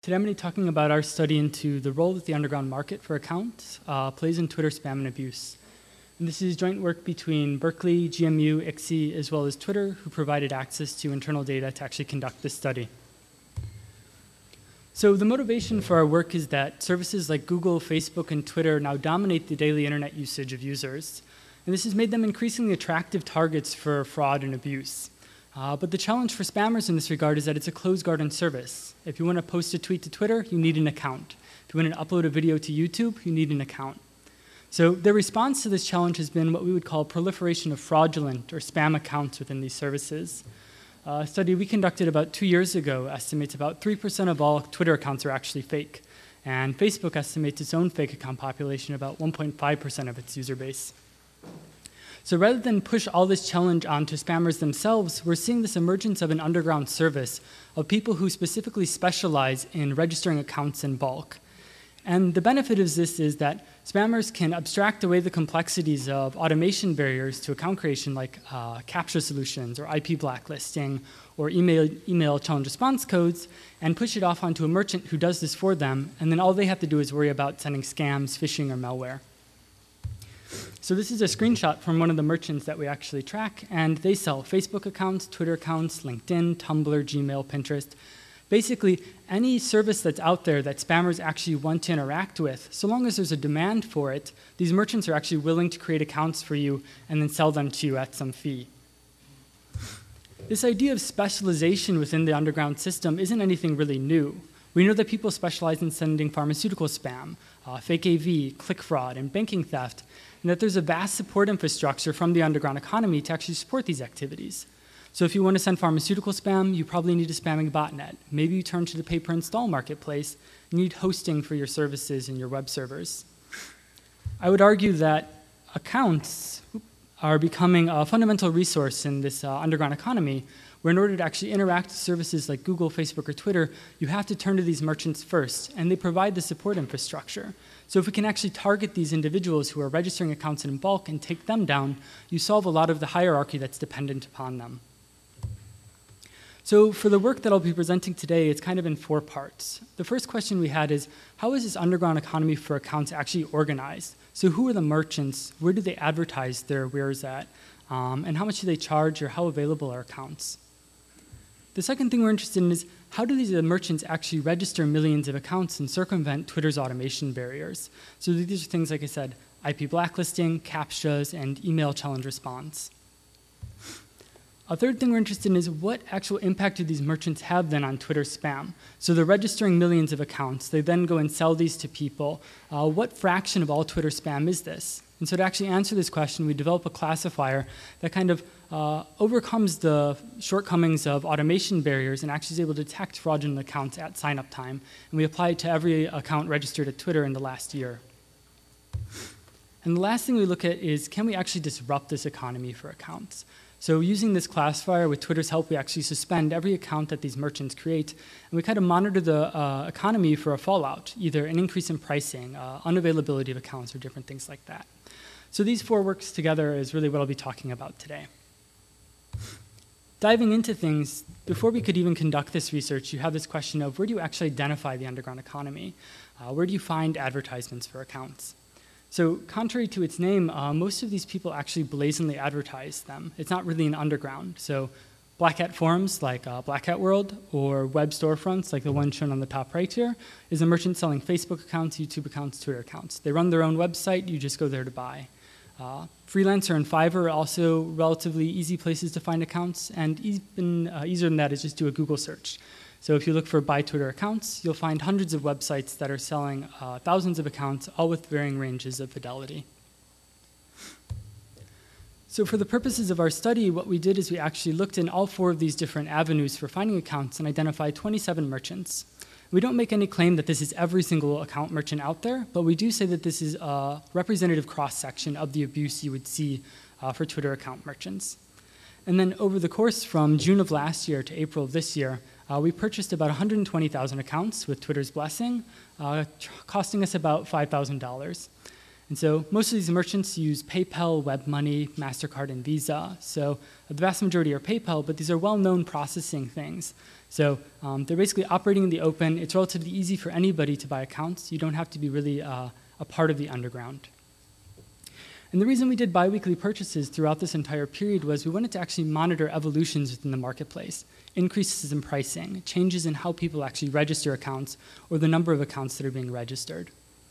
Today I'm going to be talking about our study into the role that the underground market for accounts plays in Twitter spam and abuse. And this is joint work between Berkeley, GMU, ICSE, as well as Twitter, who provided access to internal data to actually conduct this study. So the motivation for our work is that services like Google, Facebook, and Twitter now dominate the daily internet usage of users. And this has made them increasingly attractive targets for fraud and abuse. But the challenge for spammers in this regard is that it's a closed garden service. If you want to post a tweet to Twitter, you need an account. If you want to upload a video to YouTube, you need an account. So the response to this challenge has been what we would call proliferation of fraudulent or spam accounts within these services. A study we conducted about 2 years ago estimates about 3% of all Twitter accounts are actually fake. And Facebook estimates its own fake account population about 1.5% of its user base. So rather than push all this challenge onto spammers themselves, we're seeing this emergence of an underground service of people who specifically specialize in registering accounts in bulk. And the benefit of this is that spammers can abstract away the complexities of automation barriers to account creation like CAPTCHA solutions or IP blacklisting or email challenge response codes and push it off onto a merchant who does this for them, and then all they have to do is worry about sending scams, phishing, or malware. So this is a screenshot from one of the merchants that we actually track, and they sell Facebook accounts, Twitter accounts, LinkedIn, Tumblr, Gmail, Pinterest. Basically, any service that's out there that spammers actually want to interact with, so long as there's a demand for it, these merchants are actually willing to create accounts for you and then sell them to you at some fee. This idea of specialization within the underground system isn't anything really new. We know that people specialize in sending pharmaceutical spam, fake AV, click fraud, and banking theft, and that there's a vast support infrastructure from the underground economy to actually support these activities. So if you want to send pharmaceutical spam, you probably need a spamming botnet. Maybe you turn to the pay-per-install marketplace and you need hosting for your services and your web servers. I would argue that accounts are becoming a fundamental resource in this underground economy, where in order to actually interact with services like Google, Facebook, or Twitter, you have to turn to these merchants first, and they provide the support infrastructure. So if we can actually target these individuals who are registering accounts in bulk and take them down, you solve a lot of the hierarchy that's dependent upon them. So for the work that I'll be presenting today, it's kind of in 4 parts. The first question we had is, how is this underground economy for accounts actually organized? So who are the merchants? Where do they advertise their wares at? And how much do they charge, or how available are accounts? The second thing we're interested in is, how do these merchants actually register millions of accounts and circumvent Twitter's automation barriers? So these are things, like I said, IP blacklisting, CAPTCHAs, and email challenge response. A third thing we're interested in is, what actual impact do these merchants have then on Twitter spam? So they're registering millions of accounts. They then go and sell these to people. What fraction of all Twitter spam is this? And so to actually answer this question, we develop a classifier that kind of overcomes the shortcomings of automation barriers and actually is able to detect fraudulent accounts at sign-up time. And we apply it to every account registered at Twitter in the last year. And the last thing we look at is, can we actually disrupt this economy for accounts? So using this classifier, with Twitter's help, we actually suspend every account that these merchants create, and we kind of monitor the economy for a fallout, either an increase in pricing, unavailability of accounts, or different things like that. So these 4 works together is really what I'll be talking about today. Diving into things, before we could even conduct this research, you have this question of, where do you actually identify the underground economy? Where do you find advertisements for accounts? So contrary to its name, most of these people actually blazonly advertise them. It's not really an underground. So Black Hat forums like Black Hat World, or web storefronts like the one shown on the top right here, is a merchant selling Facebook accounts, YouTube accounts, Twitter accounts. They run their own website. You just go there to buy. Freelancer and Fiverr are also relatively easy places to find accounts, and even easier than that is just do a Google search. So if you look for buy Twitter accounts, you'll find hundreds of websites that are selling thousands of accounts, all with varying ranges of fidelity. So for the purposes of our study, what we did is we actually looked in all 4 of these different avenues for finding accounts and identified 27 merchants. We don't make any claim that this is every single account merchant out there, but we do say that this is a representative cross-section of the abuse you would see for Twitter account merchants. And then over the course from June of last year to April of this year, we purchased about 120,000 accounts with Twitter's blessing, costing us about $5,000. And so most of these merchants use PayPal, WebMoney, MasterCard, and Visa. So the vast majority are PayPal, but these are well-known processing things. So they're basically operating in the open. It's relatively easy for anybody to buy accounts. You don't have to be really a part of the underground. And the reason we did biweekly purchases throughout this entire period was we wanted to actually monitor evolutions within the marketplace, increases in pricing, changes in how people actually register accounts, or the number of accounts that are being registered.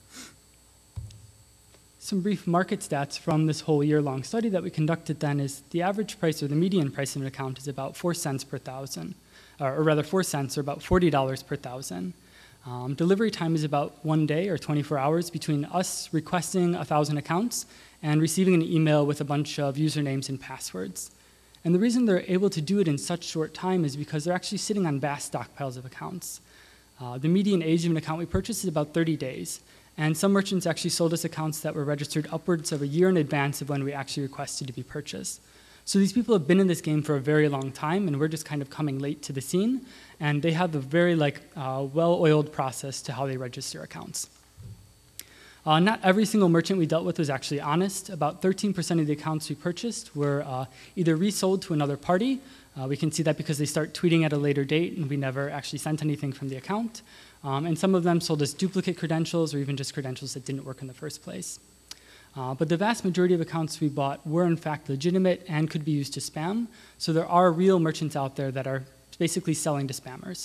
Some brief market stats from this whole year-long study that we conducted then is the average price or the median price of an account is about 4 cents per thousand, or rather 4 cents or about $40 per thousand. Delivery time is about 1 day or 24 hours between us requesting 1,000 accounts and receiving an email with a bunch of usernames and passwords. And the reason they're able to do it in such short time is because they're actually sitting on vast stockpiles of accounts. The median age of an account we purchased is about 30 days. And some merchants actually sold us accounts that were registered upwards of a year in advance of when we actually requested to be purchased. So these people have been in this game for a very long time, and we're just kind of coming late to the scene. And they have a very well-oiled process to how they register accounts. Not every single merchant we dealt with was actually honest. About 13% of the accounts we purchased were either resold to another party. We can see that because they start tweeting at a later date, and we never actually sent anything from the account. And some of them sold us duplicate credentials or even just credentials that didn't work in the first place. But the vast majority of accounts we bought were in fact legitimate and could be used to spam. So there are real merchants out there that are basically selling to spammers.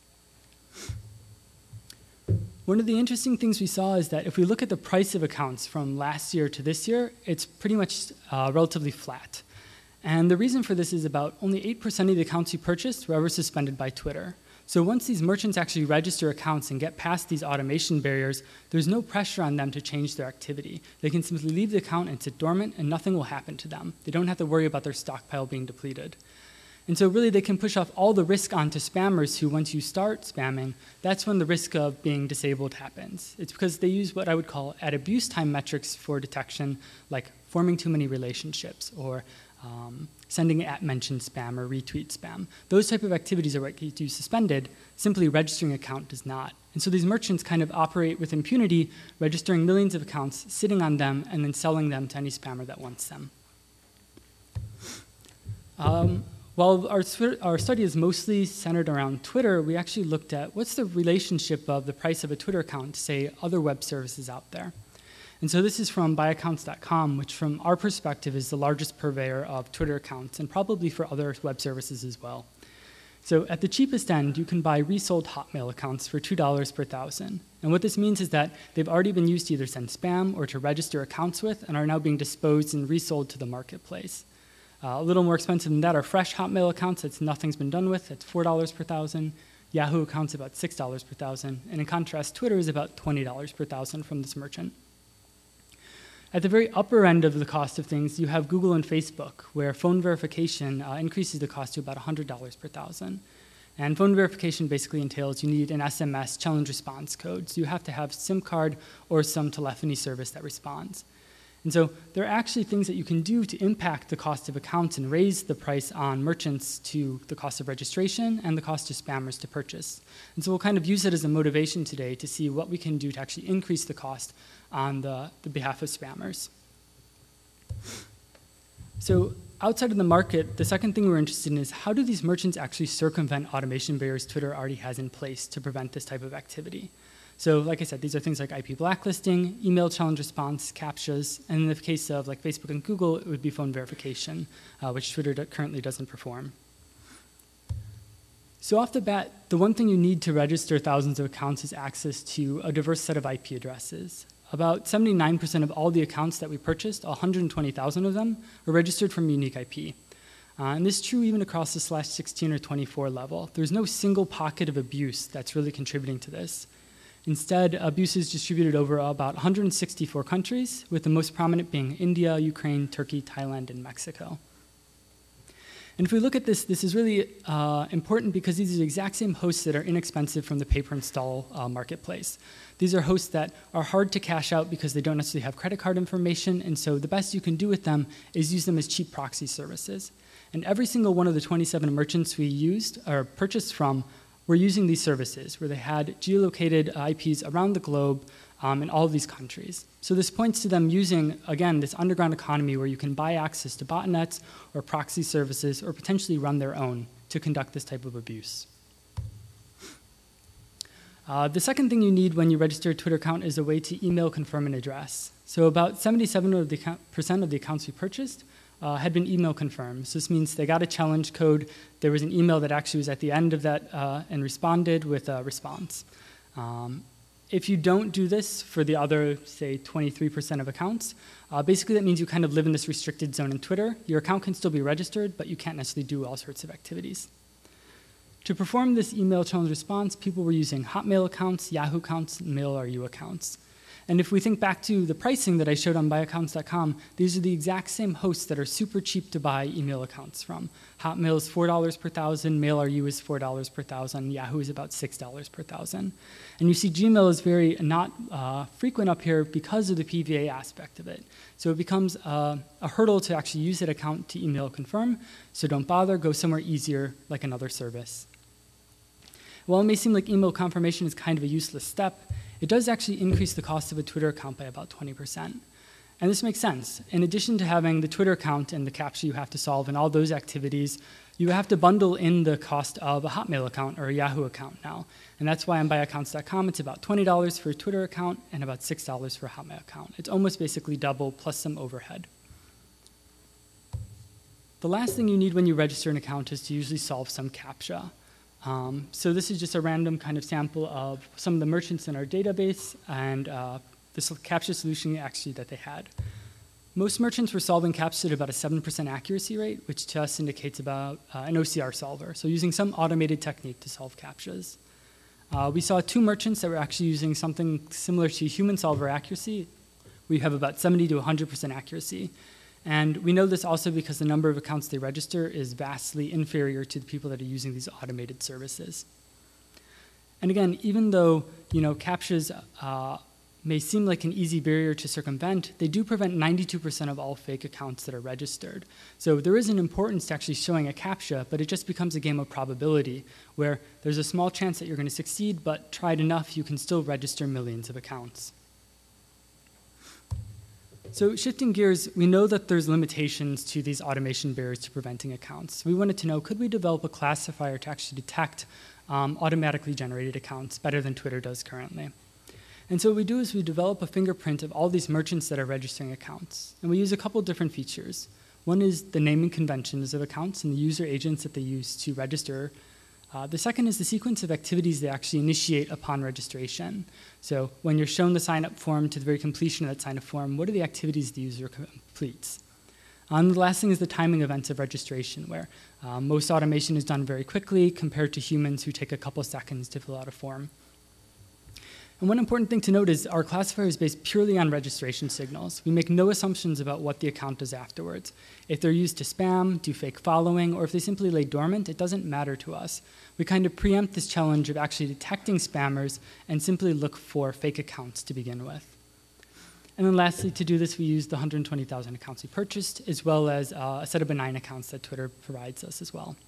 One of the interesting things we saw is that if we look at the price of accounts from last year to this year, it's pretty much relatively flat. And the reason for this is about only 8% of the accounts we purchased were ever suspended by Twitter. So once these merchants actually register accounts and get past these automation barriers, there's no pressure on them to change their activity. They can simply leave the account and sit dormant, and nothing will happen to them. They don't have to worry about their stockpile being depleted. And so really they can push off all the risk onto spammers who, once you start spamming, that's when the risk of being disabled happens. It's because they use what I would call at abuse time metrics for detection, like forming too many relationships or sending @mentioned spam or retweet spam. Those type of activities are what get you suspended. Simply registering an account does not. And so these merchants kind of operate with impunity, registering millions of accounts, sitting on them, and then selling them to any spammer that wants them. While our study is mostly centered around Twitter, we actually looked at what's the relationship of the price of a Twitter account to, say, other web services out there. And so this is from buyaccounts.com, which from our perspective is the largest purveyor of Twitter accounts and probably for other web services as well. So at the cheapest end, you can buy resold Hotmail accounts for $2 per thousand. And what this means is that they've already been used to either send spam or to register accounts with and are now being disposed and resold to the marketplace. A little more expensive than that are fresh Hotmail accounts that nothing's been done with. That's $4 per thousand. Yahoo accounts about $6 per thousand. And in contrast, Twitter is about $20 per thousand from this merchant. At the very upper end of the cost of things, you have Google and Facebook, where phone verification increases the cost to about $100 per thousand. And phone verification basically entails you need an SMS challenge response code. So you have to have a SIM card or some telephony service that responds. And so there are actually things that you can do to impact the cost of accounts and raise the price on merchants to the cost of registration and the cost to spammers to purchase. And so we'll kind of use it as a motivation today to see what we can do to actually increase the cost on the behalf of spammers. So outside of the market, the second thing we're interested in is how do these merchants actually circumvent automation barriers Twitter already has in place to prevent this type of activity? So like I said, these are things like IP blacklisting, email challenge response, CAPTCHAs, and in the case of like Facebook and Google, it would be phone verification, which Twitter currently doesn't perform. So off the bat, the one thing you need to register thousands of accounts is access to a diverse set of IP addresses. About 79% of all the accounts that we purchased, 120,000 of them, are registered from unique IP. And this is true even across the /16 or 24 level. There's no single pocket of abuse that's really contributing to this. Instead, abuse is distributed over about 164 countries, with the most prominent being India, Ukraine, Turkey, Thailand, and Mexico. And if we look at this, this is really important because these are the exact same hosts that are inexpensive from the pay-per-install marketplace. These are hosts that are hard to cash out because they don't necessarily have credit card information, and so the best you can do with them is use them as cheap proxy services. And every single one of the 27 merchants we used or purchased from were using these services, where they had geolocated IPs around the globe in all of these countries. So this points to them using, again, this underground economy where you can buy access to botnets or proxy services or potentially run their own to conduct this type of abuse. The second thing you need when you register a Twitter account is a way to email confirm an address. So about 77% of the accounts we purchased had been email confirmed. So this means they got a challenge code. There was an email that actually was at the end of that and responded with a response. If you don't do this for the other, say, 23% of accounts, basically that means you kind of live in this restricted zone in Twitter. Your account can still be registered, but you can't necessarily do all sorts of activities. To perform this email challenge response, people were using Hotmail accounts, Yahoo accounts, and Mail.ru accounts. And if we think back to the pricing that I showed on buyaccounts.com, these are the exact same hosts that are super cheap to buy email accounts from. Hotmail is $4 per thousand, Mail.ru is $4 per thousand, Yahoo is about $6 per thousand. And you see Gmail is very not frequent up here because of the PVA aspect of it. So it becomes a hurdle to actually use that account to email confirm, so don't bother, go somewhere easier like another service. While it may seem like email confirmation is kind of a useless step, it does actually increase the cost of a Twitter account by about 20%. And this makes sense. In addition to having the Twitter account and the CAPTCHA you have to solve and all those activities, you have to bundle in the cost of a Hotmail account or a Yahoo account now. And that's why on buyaccounts.com it's about $20 for a Twitter account and about $6 for a Hotmail account. It's almost basically double plus some overhead. The last thing you need when you register an account is to usually solve some CAPTCHA. So this is just a random kind of sample of some of the merchants in our database and this CAPTCHA solution actually that they had. Most merchants were solving CAPTCHA at about a 7% accuracy rate, which to us indicates about an OCR solver, so using some automated technique to solve CAPTCHAs. We saw 2 merchants that were actually using something similar to human solver accuracy. We have about 70 to 100% accuracy. And we know this also because the number of accounts they register is vastly inferior to the people that are using these automated services. And again, even though CAPTCHAs may seem like an easy barrier to circumvent, they do prevent 92% of all fake accounts that are registered. So there is an importance to actually showing a CAPTCHA, but it just becomes a game of probability, where there's a small chance that you're going to succeed, but tried enough, you can still register millions of accounts. So shifting gears, we know that there's limitations to these automation barriers to preventing accounts. We wanted to know, could we develop a classifier to actually detect automatically generated accounts better than Twitter does currently? And so what we do is we develop a fingerprint of all these merchants that are registering accounts. And we use a couple different features. One is the naming conventions of accounts and the user agents that they use to register. The second is the sequence of activities they actually initiate upon registration. So when you're shown the sign-up form to the very completion of that sign-up form, what are the activities the user completes? And the last thing is the timing events of registration, where most automation is done very quickly compared to humans who take a couple seconds to fill out a form. And one important thing to note is our classifier is based purely on registration signals. We make no assumptions about what the account does afterwards. If they're used to spam, do fake following, or if they simply lay dormant, it doesn't matter to us. We kind of preempt this challenge of actually detecting spammers and simply look for fake accounts to begin with. And then lastly, to do this, we use the 120,000 accounts we purchased, as well as a set of benign accounts that Twitter provides us as well.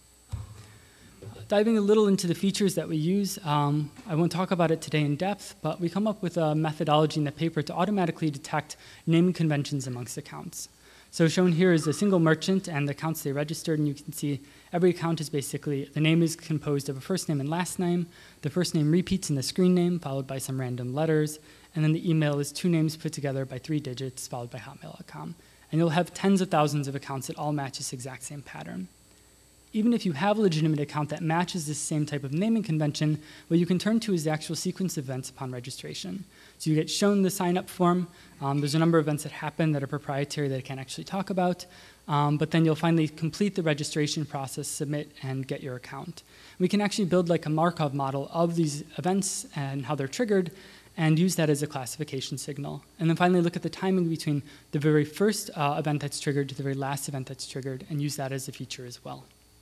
Diving a little into the features that we use, I won't talk about it today in depth, but we come up with a methodology in the paper to automatically detect naming conventions amongst accounts. So shown here is a single merchant and the accounts they registered, and you can see every account is basically, the name is composed of a first name and last name. The first name repeats in the screen name, followed by some random letters, and then the email is 2 names put together by 3 digits, followed by hotmail.com. And you'll have tens of thousands of accounts that all match this exact same pattern. Even if you have a legitimate account that matches this same type of naming convention, what you can turn to is the actual sequence of events upon registration. So you get shown the sign-up form. There's a number of events that happen that are proprietary that I can't actually talk about. But then you'll finally complete the registration process, submit, and get your account. We can actually build like a Markov model of these events and how they're triggered, and use that as a classification signal. And then finally look at the timing between the very first event that's triggered to the very last event that's triggered, and use that as a feature as well.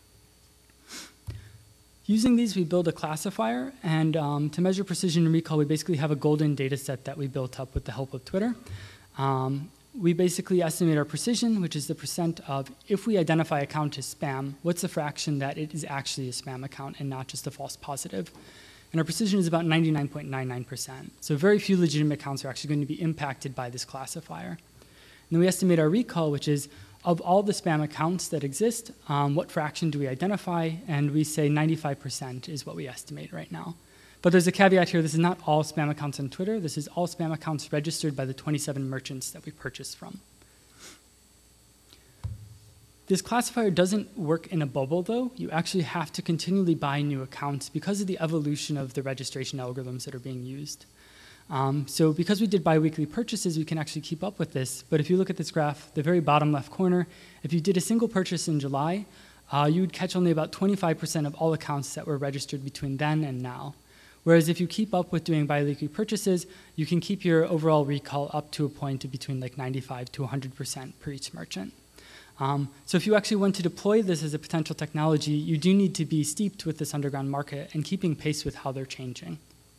Using these, we build a classifier, and to measure precision and recall, we basically have a golden data set that we built up with the help of Twitter. we basically estimate our precision, which is the percent of if we identify account as spam, what's the fraction that it is actually a spam account and not just a false positive. And our precision is about 99.99%. So very few legitimate accounts are actually going to be impacted by this classifier. And then we estimate our recall, which is of all the spam accounts that exist, what fraction do we identify? And we say 95% is what we estimate right now. But there's a caveat here. This is not all spam accounts on Twitter. This is all spam accounts registered by the 27 merchants that we purchased from. This classifier doesn't work in a bubble, though. You actually have to continually buy new accounts because of the evolution of the registration algorithms that are being used. So because we did biweekly purchases, we can actually keep up with this. But if you look at this graph, the very bottom left corner, if you did a single purchase in July, you would catch only about 25% of all accounts that were registered between then and now. Whereas if you keep up with doing biweekly purchases, you can keep your overall recall up to a point of between like 95 to 100% per each merchant. So if you actually want to deploy this as a potential technology, you do need to be steeped with this underground market and keeping pace with how they're changing.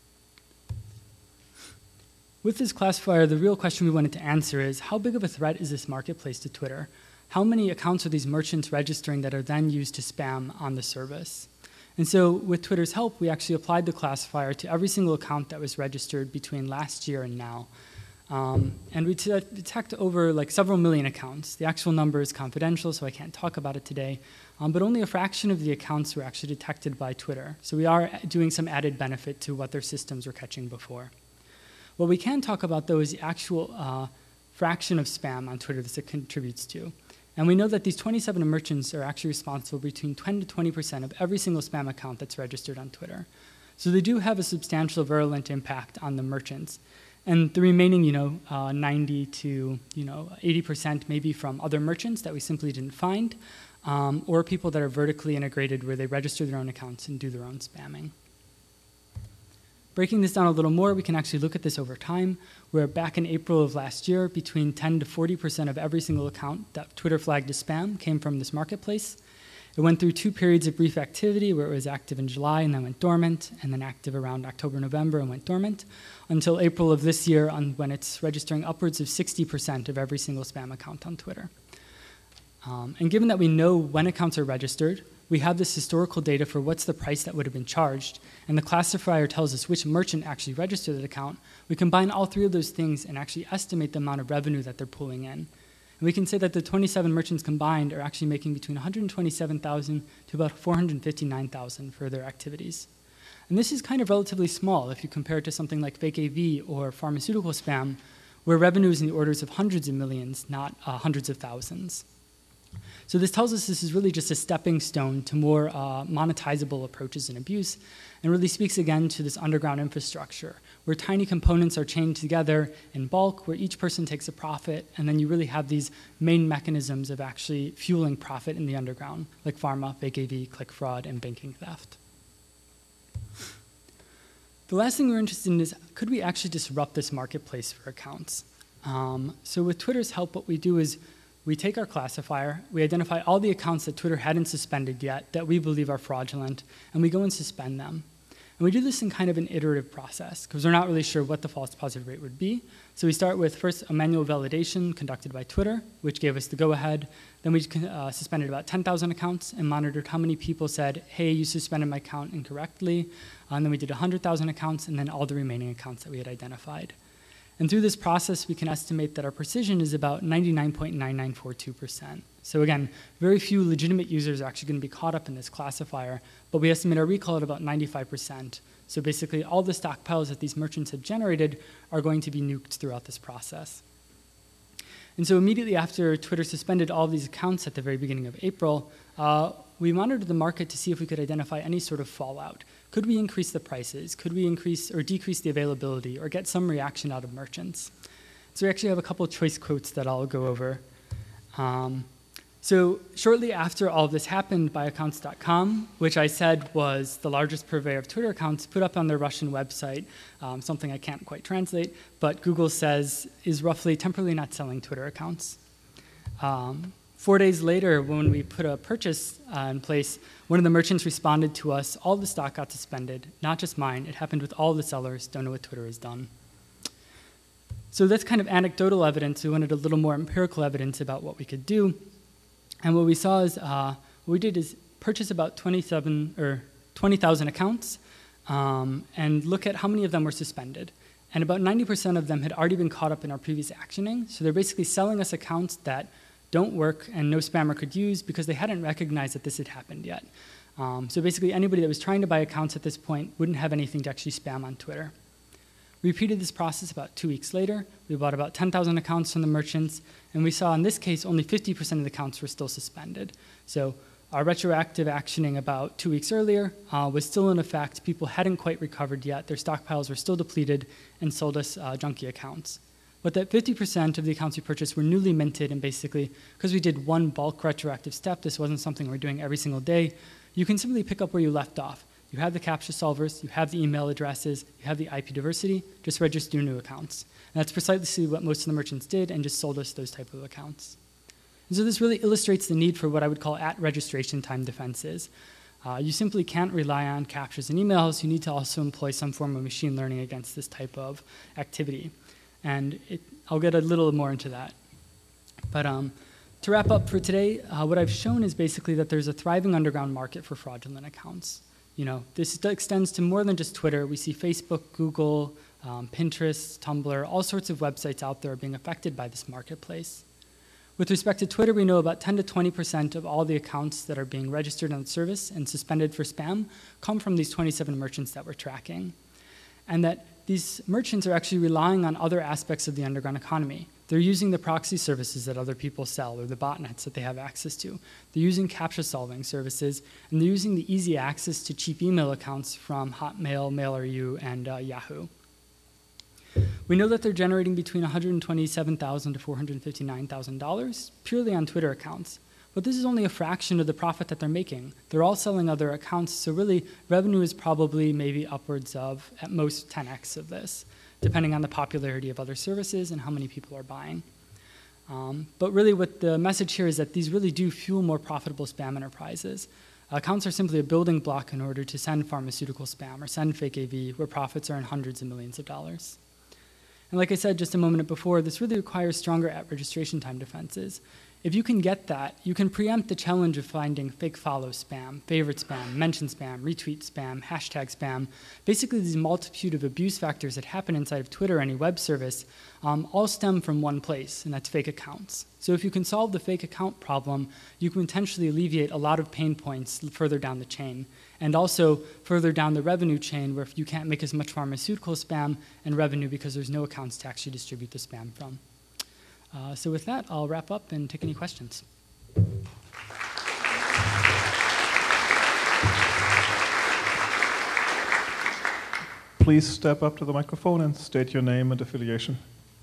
With this classifier, the real question we wanted to answer is, how big of a threat is this marketplace to Twitter? How many accounts are these merchants registering that are then used to spam on the service? And so with Twitter's help, we actually applied the classifier to every single account that was registered between last year and now. And we detect over like several million accounts. The actual number is confidential, so I can't talk about it today. But only a fraction of the accounts were actually detected by Twitter. So we are doing some added benefit to what their systems were catching before. What we can talk about, though, is the actual fraction of spam on Twitter that it contributes to. And we know that these 27 merchants are actually responsible between 10 to 20% of every single spam account that's registered on Twitter. So they do have a substantial virulent impact on the merchants. And the remaining, 90 to 80% maybe from other merchants that we simply didn't find, or people that are vertically integrated where they register their own accounts and do their own spamming. Breaking this down a little more, we can actually look at this over time, where back in April of last year, between 10 to 40% of every single account that Twitter flagged as spam came from this marketplace. It went through 2 periods of brief activity where it was active in July and then went dormant, and then active around October, November and went dormant, until April of this year when it's registering upwards of 60% of every single spam account on Twitter. And given that we know when accounts are registered, we have this historical data for what's the price that would have been charged, and the classifier tells us which merchant actually registered that account. We combine all 3 of those things and actually estimate the amount of revenue that they're pulling in. And we can say that the 27 merchants combined are actually making between $127,000 to about $459,000 for their activities. And this is kind of relatively small if you compare it to something like fake AV or pharmaceutical spam, where revenue is in the orders of hundreds of millions, not hundreds of thousands. So this tells us this is really just a stepping stone to more monetizable approaches in abuse, and really speaks again to this underground infrastructure, where tiny components are chained together in bulk, where each person takes a profit, and then you really have these main mechanisms of actually fueling profit in the underground, like pharma, fake AV, click fraud, and banking theft. The last thing we're interested in is, could we actually disrupt this marketplace for accounts? So with Twitter's help, what we do is we take our classifier, we identify all the accounts that Twitter hadn't suspended yet that we believe are fraudulent, and we go and suspend them. And we do this in kind of an iterative process, because we're not really sure what the false positive rate would be. So we start with first a manual validation conducted by Twitter, which gave us the go-ahead. Then we suspended about 10,000 accounts and monitored how many people said, hey, you suspended my account incorrectly. And then we did 100,000 accounts, and then all the remaining accounts that we had identified. And through this process, we can estimate that our precision is about 99.9942%. So again, very few legitimate users are actually going to be caught up in this classifier, but we estimate our recall at about 95%. So basically, all the stockpiles that these merchants have generated are going to be nuked throughout this process. And so immediately after Twitter suspended all of these accounts at the very beginning of April, we monitored the market to see if we could identify any sort of fallout. Could we increase the prices? Could we increase or decrease the availability or get some reaction out of merchants? So we actually have a couple of choice quotes that I'll go over. So shortly after all of this happened, Buyaccounts.com, which I said was the largest purveyor of Twitter accounts, put up on their Russian website something I can't quite translate, but Google says is roughly temporarily not selling Twitter accounts. 4 days later, when we put a purchase in place, one of the merchants responded to us, all the stock got suspended, not just mine. It happened with all the sellers. Don't know what Twitter has done. So that's kind of anecdotal evidence. We wanted a little more empirical evidence about what we could do. And what we saw is, what we did is purchase about 20,000 accounts and look at how many of them were suspended. And about 90% of them had already been caught up in our previous actioning. So they're basically selling us accounts that don't work and no spammer could use because they hadn't recognized that this had happened yet. So basically anybody that was trying to buy accounts at this point wouldn't have anything to actually spam on Twitter. We repeated this process about 2 weeks later. We bought about 10,000 accounts from the merchants, and we saw in this case only 50% of the accounts were still suspended. So our retroactive actioning about 2 weeks earlier was still in effect. People hadn't quite recovered yet. Their stockpiles were still depleted and sold us junky accounts. But that 50% of the accounts we purchased were newly minted, and basically, because we did one bulk retroactive step, this wasn't something we're doing every single day, you can simply pick up where you left off. You have the CAPTCHA solvers, you have the email addresses, you have the IP diversity, just register new accounts. And that's precisely what most of the merchants did and just sold us those type of accounts. And so this really illustrates the need for what I would call at-registration time defenses. You simply can't rely on CAPTCHAs and emails. You need to also employ some form of machine learning against this type of activity. And I'll get a little more into that. But to wrap up for today, what I've shown is basically that there's a thriving underground market for fraudulent accounts. This extends to more than just Twitter. We see Facebook, Google, Pinterest, Tumblr, all sorts of websites out there are being affected by this marketplace. With respect to Twitter, we know about 10 to 20% of all the accounts that are being registered on the service and suspended for spam come from these 27 merchants that we're tracking. And that these merchants are actually relying on other aspects of the underground economy. They're using the proxy services that other people sell or the botnets that they have access to. They're using CAPTCHA solving services, and they're using the easy access to cheap email accounts from Hotmail, Mail.ru, and Yahoo. We know that they're generating between $127,000 to $459,000 purely on Twitter accounts. But this is only a fraction of the profit that they're making. They're all selling other accounts, so really revenue is probably maybe upwards of, at most, 10x of this, depending on the popularity of other services and how many people are buying. But really what the message here is that these really do fuel more profitable spam enterprises. Accounts are simply a building block in order to send pharmaceutical spam or send fake AV, where profits are in hundreds of millions of dollars. And like I said just a moment before, this really requires stronger at-registration time defenses. If you can get that, you can preempt the challenge of finding fake follow spam, favorite spam, mention spam, retweet spam, hashtag spam. Basically, these multitude of abuse factors that happen inside of Twitter or any web service all stem from one place, and that's fake accounts. So if you can solve the fake account problem, you can potentially alleviate a lot of pain points further down the chain, and also further down the revenue chain where you can't make as much pharmaceutical spam and revenue because there's no accounts to actually distribute the spam from. So with that, I'll wrap up and take any questions. Please step up to the microphone and state your name and affiliation.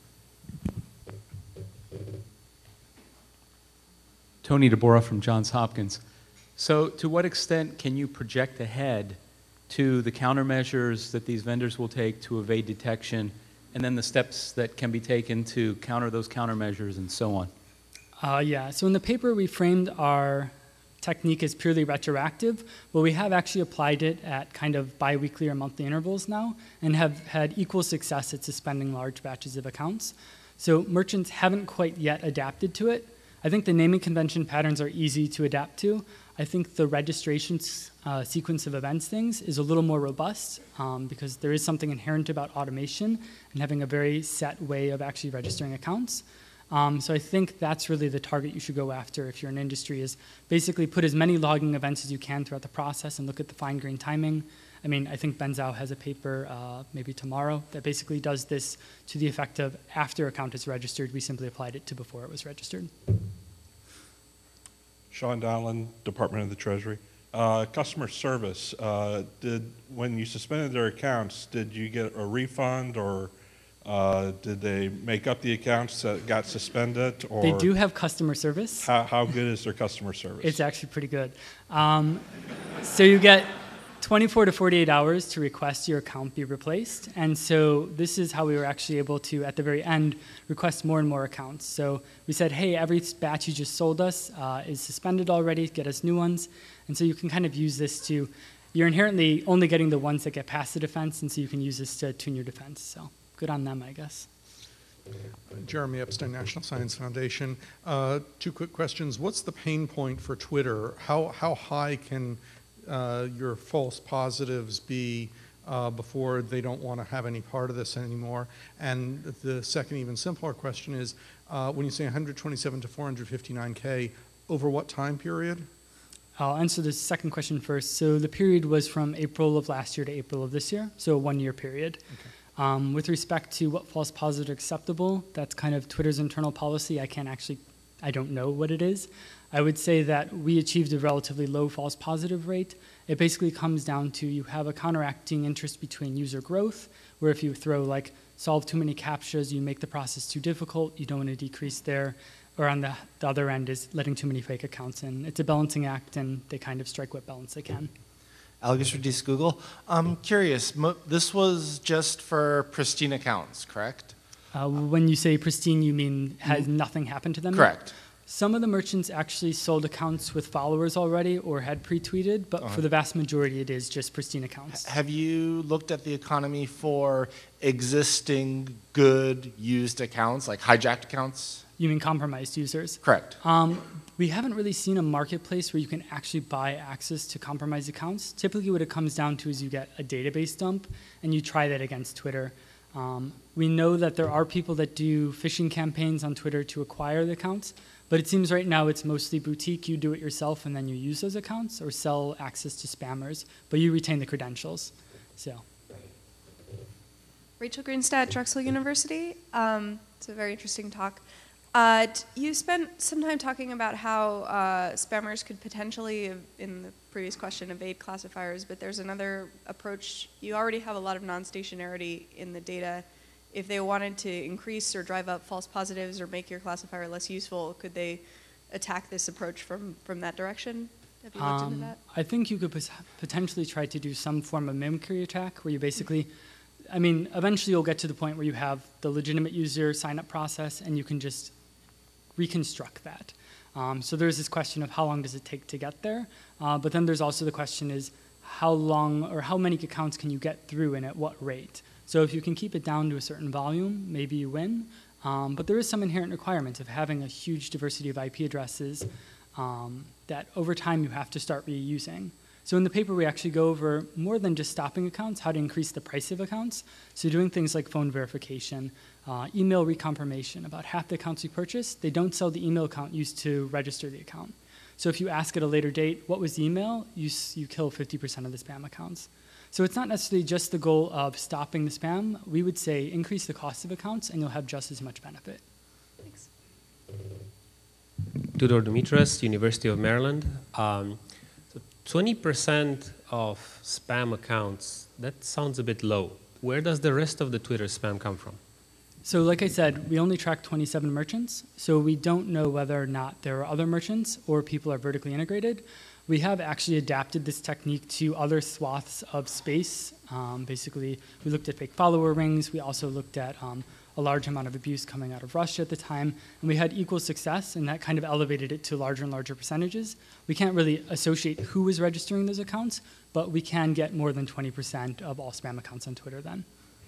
Tony DeBora from Johns Hopkins. So to what extent can you project ahead to the countermeasures that these vendors will take to evade detection, and then the steps that can be taken to counter those countermeasures and so on? Yeah, so in the paper we framed our technique as purely retroactive, but we have actually applied it at kind of bi-weekly or monthly intervals now and have had equal success at suspending large batches of accounts. So merchants haven't quite yet adapted to it. I think the naming convention patterns are easy to adapt to. I think the registration sequence of events things is a little more robust because there is something inherent about automation and having a very set way of actually registering accounts. So I think that's really the target you should go after if you're in industry, is basically put as many logging events as you can throughout the process and look at the fine-grained timing. I mean, I think Ben Zhao has a paper maybe tomorrow that basically does this to the effect of after account is registered, we simply applied it to before it was registered. Sean Donlan, Department of the Treasury. Customer service, when you suspended their accounts, did you get a refund, or did they make up the accounts that got suspended? Or they do have customer service. How good is their customer service? It's actually pretty good. So you get 24 to 48 hours to request your account be replaced. And so this is how we were actually able to, at the very end, request more and more accounts. So we said, hey, every batch you just sold us is suspended already, get us new ones. And so you can kind of use this to, you're inherently only getting the ones that get past the defense, and so you can use this to tune your defense. So good on them, I guess. Jeremy Epstein, National Science Foundation. Two quick questions. What's the pain point for Twitter? How high can your false positives be before they don't want to have any part of this anymore? And the second, even simpler question is, when you say 127 to 459K, over what time period? I'll answer the second question first. So the period was from April of last year to April of this year, so a 1-year period. Okay. With respect to what false positives are acceptable, that's kind of Twitter's internal policy. I don't know what it is. I would say that we achieved a relatively low false positive rate. It basically comes down to you have a counteracting interest between user growth, where if you throw like solve too many CAPTCHAs, you make the process too difficult, you don't want to decrease there. Or on the other end is letting too many fake accounts in. It's a balancing act, and they kind of strike what balance they can. Algus Radice, Google. I'm curious, this was just for pristine accounts, correct? When you say pristine, you mean has nothing happened to them? Correct. Yet? Some of the merchants actually sold accounts with followers already or had pre-tweeted, but for the vast majority, it is just pristine accounts. Have you looked at the economy for existing good used accounts, like hijacked accounts? You mean compromised users? Correct. We haven't really seen a marketplace where you can actually buy access to compromised accounts. Typically what it comes down to is you get a database dump and you try that against Twitter. We know that there are people that do phishing campaigns on Twitter to acquire the accounts, but it seems right now it's mostly boutique. You do it yourself and then you use those accounts or sell access to spammers, but you retain the credentials. So. Rachel Greenstadt, Drexel University. It's a very interesting talk. You spent some time talking about how spammers could potentially, in the previous question, evade classifiers, but there's another approach. You already have a lot of non-stationarity in the data. If they wanted to increase or drive up false positives or make your classifier less useful, could they attack this approach from that direction? Have you looked into that? I think you could potentially try to do some form of mimicry attack where you basically, I mean, eventually you'll get to the point where you have the legitimate user sign-up process and you can just reconstruct that. So there's this question of how long does it take to get there, but then there's also the question is how long or how many accounts can you get through and at what rate? So if you can keep it down to a certain volume, maybe you win, but there is some inherent requirement of having a huge diversity of IP addresses that over time you have to start reusing. So in the paper, we actually go over more than just stopping accounts, how to increase the price of accounts. So doing things like phone verification, email reconfirmation. About half the accounts we purchase, they don't sell the email account used to register the account. So if you ask at a later date, what was the email, you kill 50% of the spam accounts. So it's not necessarily just the goal of stopping the spam. We would say increase the cost of accounts, and you'll have just as much benefit. Thanks. Tudor Dumitras, University of Maryland. 20% of spam accounts, that sounds a bit low. Where does the rest of the Twitter spam come from? So like I said, we only track 27 merchants, so we don't know whether or not there are other merchants or people are vertically integrated. We have actually adapted this technique to other swaths of space. Basically, we looked at fake follower rings. We also looked at a large amount of abuse coming out of Russia at the time, and we had equal success, and that kind of elevated it to larger and larger percentages. We can't really associate who was registering those accounts, but we can get more than 20% of all spam accounts on Twitter then.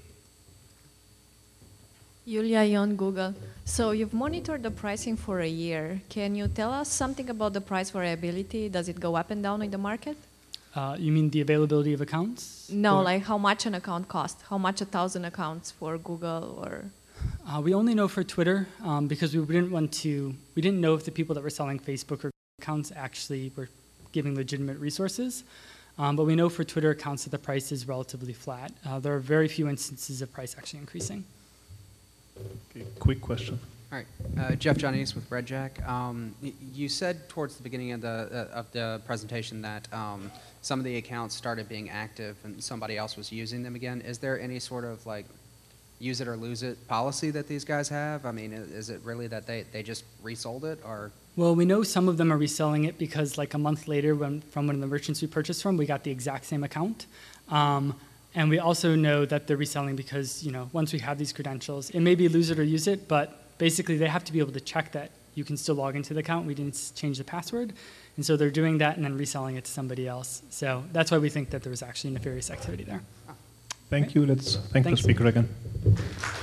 Yulia Yon, Google. So you've monitored the pricing for a year. Can you tell us something about the price variability? Does it go up and down in the market? You mean the availability of accounts? No, like how much an account costs, how much 1,000 accounts for Google or... We only know for Twitter because we didn't know if the people that were selling Facebook or accounts actually were giving legitimate resources. But we know for Twitter accounts that the price is relatively flat. There are very few instances of price actually increasing. Okay, quick question. All right, Jeff Johnnies with RedJack. You said towards the beginning of the presentation that some of the accounts started being active and somebody else was using them again. Is there any sort of like use it or lose it policy that these guys have? I mean, is it really that they just resold it or? Well, we know some of them are reselling it because like a month later from one of the merchants we purchased from, we got the exact same account. And we also know that they're reselling because, you know, once we have these credentials, it may be lose it or use it, but basically they have to be able to check that you can still log into the account. We didn't change the password. And so they're doing that and then reselling it to somebody else. So that's why we think that there was actually nefarious activity there. Thank you. Let's thank the speaker again.